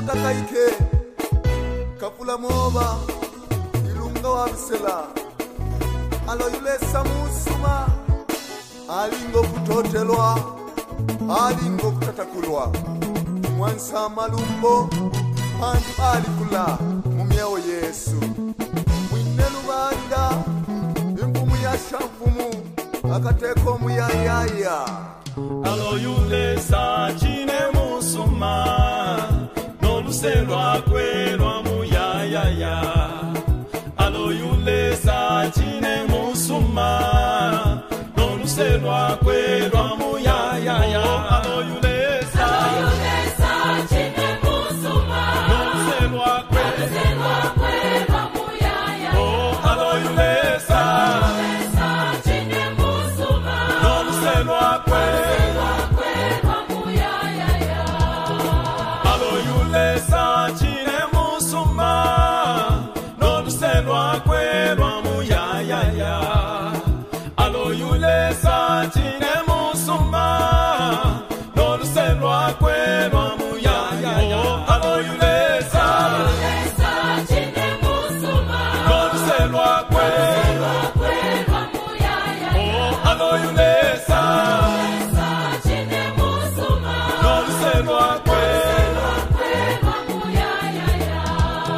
Kanda kaike kapula moba ilunga wa bisela alo yule samusuma alingo kutotelwa alingo kutatakulwa mwansa malumbo andi alikula mumyao Yesu mwinelu banda impumu ya shampumu akateko muyayaya alo yule sa chine musuma noluselwa kwelwa muyayaya alo yule sa chine musuma noluselwa kwelwa muyayaya alo yule sa chine musuma noluselwa kwelwa muyayaya alo yule sa chine musuma noluselwa kwelwa muyayaya alo yule sa chine musuma noluselwa kwelwa muyayaya alo yule sa chine musuma noluselwa kwelwa muyayaya alo yule sa chine musuma noluselwa kwelwa muyayaya alo yule sa chine musuma noluselwa kwelwa muyayaya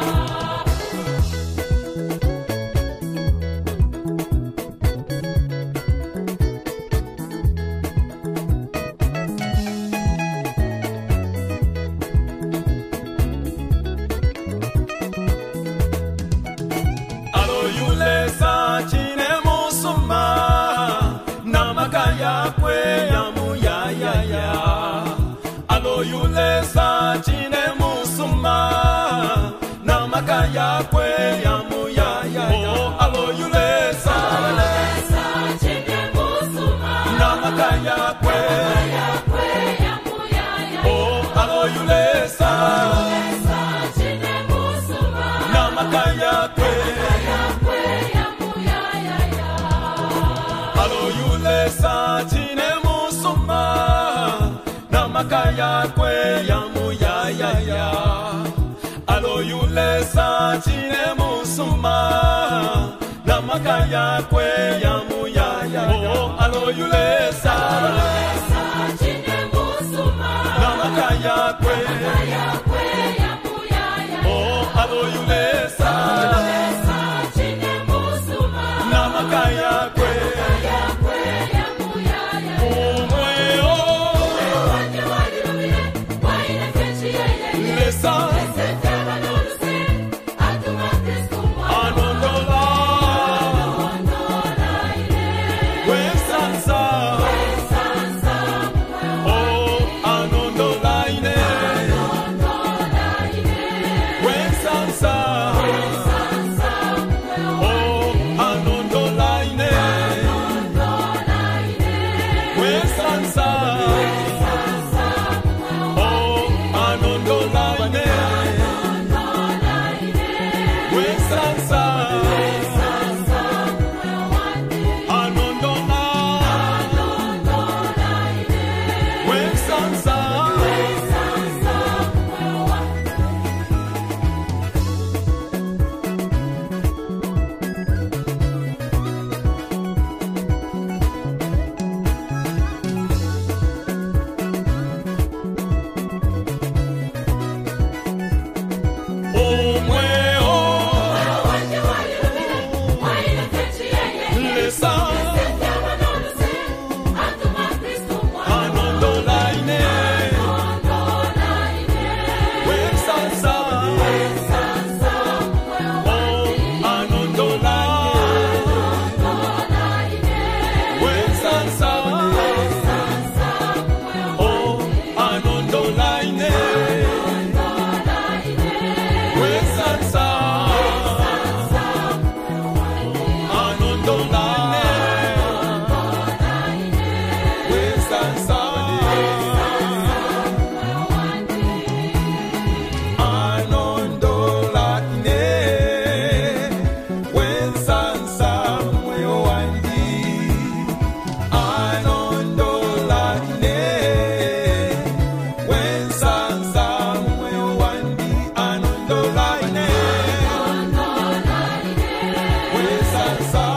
alo yule sa chine musuma namakaya kwe ya muyayaya alo yule sa chine musuma namakaya kwe ya muyayaya alo yule sa chine musuma namakaya kwe ya muyayaya alo yule sa chine musuma namakaya kwe ya muyayaya alo yule sa chine musuma namakaya kwe ya muyayaya alo yule sa chine musuma namakaya kwe ya muyayaya alo yule sa chine musuma namakaya kwe ya muyayaya alo yule sa chine musuma namakaya kwe ya muyayaya umweo lesa anondola Salsa